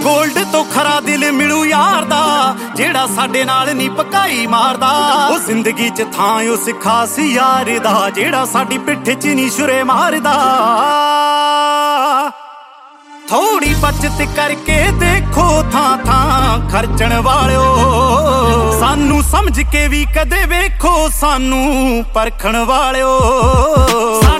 Gold ਤੋਂ ਖਰਾ ਦਿਲ ਮਿਲੂ ਯਾਰ ਦਾ, ਜਿਹੜਾ ਸਾਡੇ ਨਾਲ ਨੀ ਪਕਾਈ ਮਾਰਦਾ। ਉਹ ਜ਼ਿੰਦਗੀ 'ਚ ਥਾਂ ਉਸ ਖਾਸ ਯਾਰ ਦਾ, ਜਿਹੜਾ ਸਾਡੀ ਪਿੱਠ 'ਚ ਨੀ ਛੁਰੇ ਮਾਰਦਾ। ਥੋੜੀ ਬਚਤ ਕਰਕੇ ਦੇਖੋ ਥਾਂ ਥਾਂ ਖਰਚਣ ਵਾਲਿਓ, ਸਾਨੂੰ ਸਮਝ ਕੇ ਵੀ ਕਦੇ ਵੇਖੋ ਸਾਨੂੰ ਪਰਖਣ ਵਾਲਿਓ।